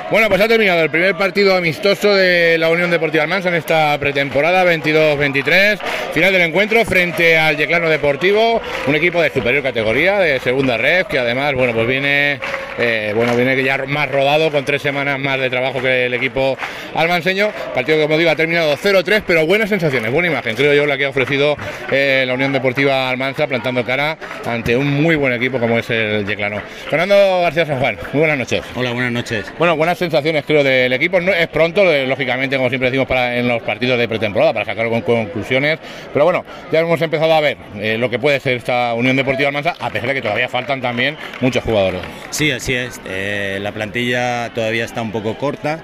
Bueno, pues ha terminado el primer partido amistoso de la Unión Deportiva Almansa en esta pretemporada 22-23. Final del encuentro frente al Yeclano Deportivo, un equipo de superior categoría, de segunda ref, que además, bueno, pues viene ya más rodado, con 3 semanas más de trabajo que el equipo almanseño. Partido que, como digo, ha terminado 0-3, pero buenas sensaciones, buena imagen, creo yo, la que ha ofrecido la Unión Deportiva Almansa, plantando cara ante un muy buen equipo como es el Yeclano. Fernando García San Juan, muy buenas noches. Hola, buenas noches. Bueno, buenas sensaciones, creo, del equipo. No, es pronto, lógicamente, como siempre decimos, en los partidos de pretemporada, para sacar con conclusiones, pero bueno, ya hemos empezado a ver lo que puede ser esta Unión Deportiva Almansa, a pesar de que todavía faltan también muchos jugadores. Sí, así es. La plantilla todavía está un poco corta.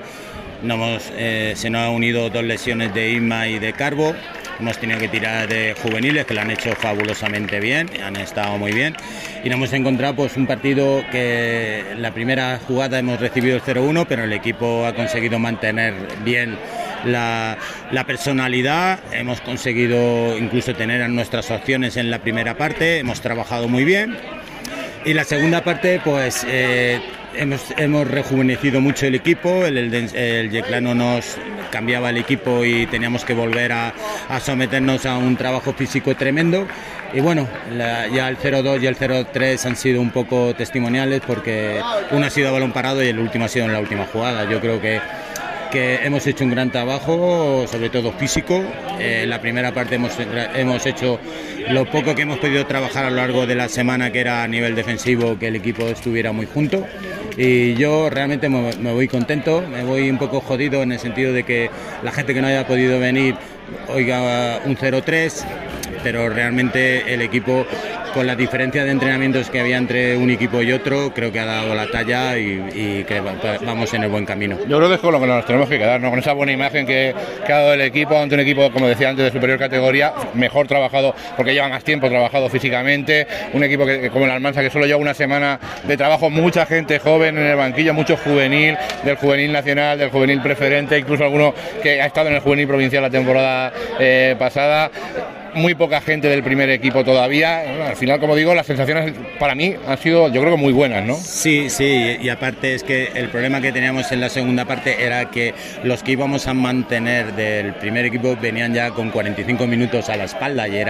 Se nos han unido 2 lesiones de Isma y de Carbo. Hemos tenido que tirar de juveniles, que lo han hecho fabulosamente bien, han estado muy bien, y nos hemos encontrado pues un partido que la primera jugada hemos recibido el 0-1, pero el equipo ha conseguido mantener bien la personalidad. Hemos conseguido incluso tener nuestras opciones en la primera parte, hemos trabajado muy bien, y la segunda parte pues hemos rejuvenecido mucho el equipo. El Yeclano nos cambiaba el equipo y teníamos que volver a someternos a un trabajo físico tremendo. Y bueno, ya el 0-2 y el 0-3 han sido un poco testimoniales, porque uno ha sido a balón parado y el último ha sido en la última jugada. Yo creo que hemos hecho un gran trabajo, sobre todo físico. La primera parte hemos hecho lo poco que hemos podido trabajar a lo largo de la semana, que era a nivel defensivo, que el equipo estuviera muy junto. Y yo realmente me voy contento, me voy un poco jodido en el sentido de que la gente que no haya podido venir oiga un 0-3, pero realmente el equipo, con la diferencia de entrenamientos que había entre un equipo y otro, creo que ha dado la talla y que vamos en el buen camino. Yo creo que es con lo que nos tenemos que quedar, ¿no? Con esa buena imagen que ha dado el equipo ante un equipo, como decía antes, de superior categoría, mejor trabajado, porque lleva más tiempo trabajado físicamente, un equipo como el Almansa, que solo lleva una semana de trabajo, mucha gente joven en el banquillo, mucho juvenil, del juvenil nacional, del juvenil preferente, incluso alguno que ha estado en el juvenil provincial la temporada pasada. Muy poca gente del primer equipo todavía. Bueno, al final, como digo, las sensaciones para mí han sido, yo creo que muy buenas, ¿no? Sí, y aparte es que el problema que teníamos en la segunda parte era que los que íbamos a mantener del primer equipo venían ya con 45 minutos a la espalda, y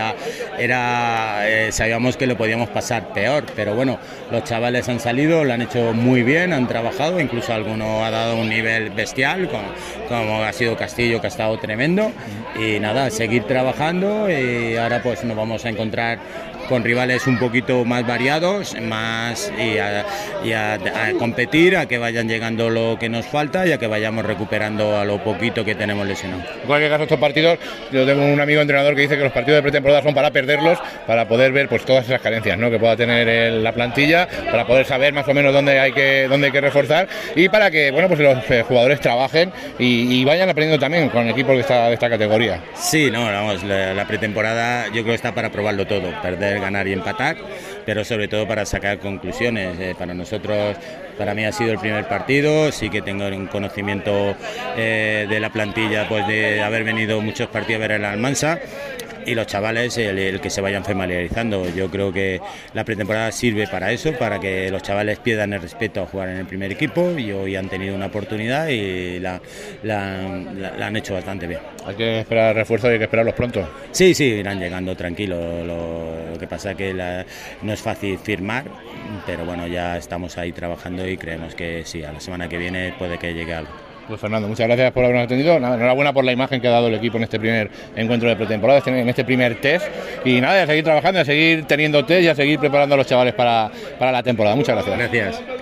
sabíamos que lo podíamos pasar peor, pero bueno, los chavales han salido, lo han hecho muy bien, han trabajado, incluso alguno ha dado un nivel bestial, como ha sido Castillo, que ha estado tremendo, y nada, seguir trabajando. Y ahora pues nos vamos a encontrar con rivales un poquito más variados, y a competir, a que vayan llegando lo que nos falta y a que vayamos recuperando a lo poquito que tenemos lesionado. En cualquier caso, estos partidos, yo tengo un amigo entrenador que dice que los partidos de pretemporada son para perderlos, para poder ver pues todas esas carencias, ¿no?, que pueda tener la plantilla, para poder saber más o menos dónde hay que reforzar, y para que pues los jugadores trabajen y vayan aprendiendo también con equipos de esta categoría. Sí, no, vamos, la pretemporada yo creo que está para probarlo todo, perder, ganar y empatar, pero sobre todo para sacar conclusiones. Para mí ha sido el primer partido, sí que tengo un conocimiento de la plantilla, pues de haber venido muchos partidos a ver el Almansa, y los chavales el que se vayan familiarizando. Yo creo que la pretemporada sirve para eso, para que los chavales pierdan el respeto a jugar en el primer equipo, y hoy han tenido una oportunidad y la han hecho bastante bien. Hay que esperar refuerzos y hay que esperarlos pronto. Sí, irán llegando tranquilos. Lo que pasa es que no es fácil firmar, pero bueno, ya estamos ahí trabajando y creemos que sí, a la semana que viene puede que llegue algo. Pues Fernando, muchas gracias por habernos atendido. Enhorabuena por la imagen que ha dado el equipo en este primer encuentro de pretemporada, en este primer test. Y nada, a seguir trabajando, a seguir teniendo test y a seguir preparando a los chavales para la temporada. Muchas gracias. Gracias.